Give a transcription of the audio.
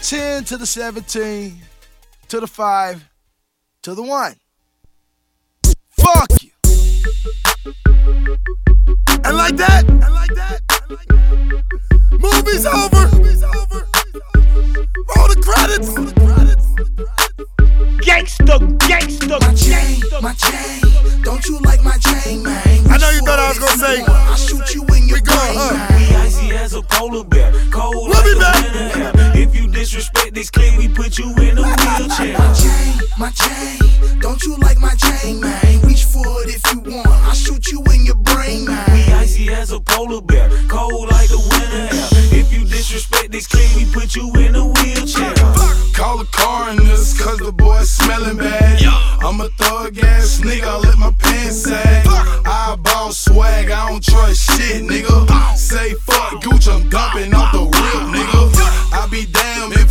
10 to the 17 to the 5 to the 1. Fuck you. And like that, movie's over. Roll the credits. Gangsta. My chain, don't you like my chain, man? I know you thought I was gonna say, I'll shoot you in your brain, man. We icy as a polar bear, cold We'll like be the back. winter air. If you disrespect this clique, we put you in a wheelchair. My chain, don't you like my chain, man? Reach for it if you want, I'll shoot you in your brain, man. We icy as a polar bear, cold like the winter air. If you disrespect this clique, we put you in a wheelchair. Call the coroners, cause the boy's smelling bad. I'm a thug ass nigga, I let my pants sag. I ball swag, I don't trust shit, nigga. Say fuck Gooch, I'm dumping off the real nigga. I be damned if